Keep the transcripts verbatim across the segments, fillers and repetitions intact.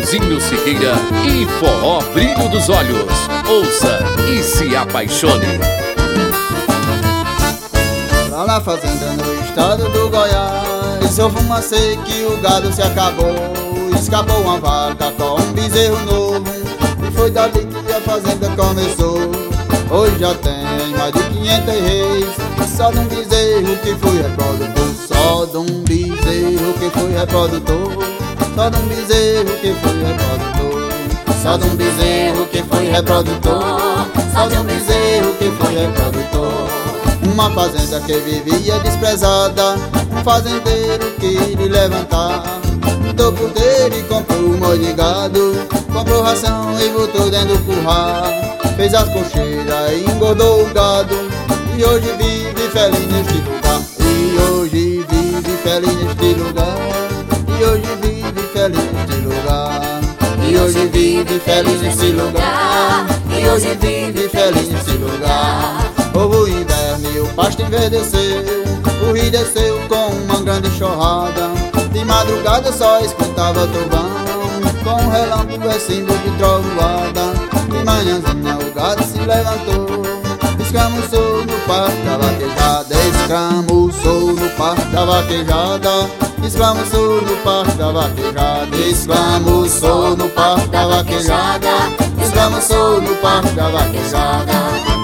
Joãozinho Siqueira e Forró Brilho dos Olhos. Ouça e se apaixone. Lá na fazenda no estado do Goiás, houve uma seca que o gado se acabou. Escapou uma vaca com um bezerro novo, e foi dali que a fazenda começou. Hoje já tem mais de quinhentos reis, só de um bezerro que foi reprodutor. Só de um bezerro que foi reprodutor. Só de um bezerro que foi reprodutor. Só de um bezerro que foi reprodutor. Só de um bezerro que foi reprodutor. Uma fazenda que vivia desprezada, um fazendeiro quis levantar. Mudou por dele e comprou um monte de gado, comprou ração e botou dentro do curral. Fez as cocheiras e engordou o gado, e hoje vive feliz neste lugar. E hoje vive feliz neste lugar. E hoje vive feliz neste lugar. E hoje vive feliz neste lugar. E hoje vive feliz neste lugar. Houve o inverno e o pasto enverdeceu, o rio desceu com uma grande enxurrada. De madrugada só escutava trovão, com um relâmpago é símbolo de trovoada. De manhãzinha o gado se levantou, escamuçou no pasto da vaquejada. Escamuçou no pasto da vaquejada. Escamuçou no pasto da vaquejada. Escamuçou no pasto da vaquejada. Escamuçou no pasto da vaquejada.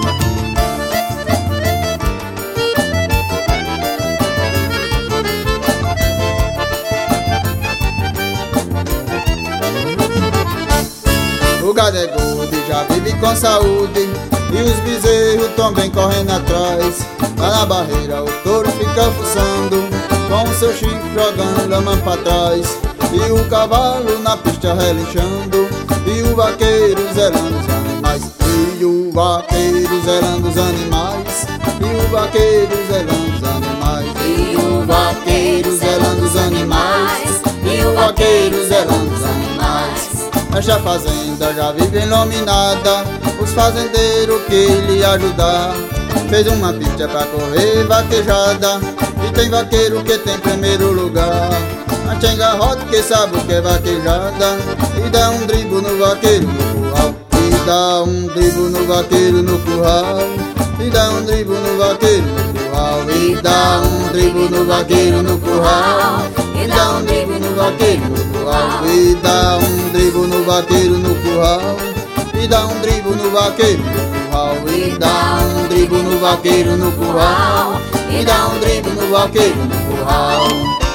O gado é gordo e já vive com saúde, e os bezerros também correndo atrás. Lá na barreira o touro fica fuçando, com o seu chifre jogando lama pra trás. E o cavalo na pista relinchando, e o vaqueiro zelando os animais. E o vaqueiro zelando os animais. E o vaqueiro zelando os animais. E o vaqueiro zelando os animais. E o vaqueiro zelando os animais. Esta fazenda já vive iluminada, os fazendeiros que lhe ajudar. Fez uma pista pra correr vaquejada, e tem vaqueiro que tem primeiro lugar. A Chenga roda que sabe o que é vaquejada, e dá um drible no vaqueiro no curral. E dá um drible no vaqueiro no curral. E dá um drible no vaqueiro no curral. E dá um drible no vaqueiro no curral. E dá um drible no vaqueiro no curral. E dá um drible no vaqueiro no curral. E dá um drible no vaqueiro no curral. E dá um drible no vaqueiro no curral. E dá um drible no vaqueiro no curral.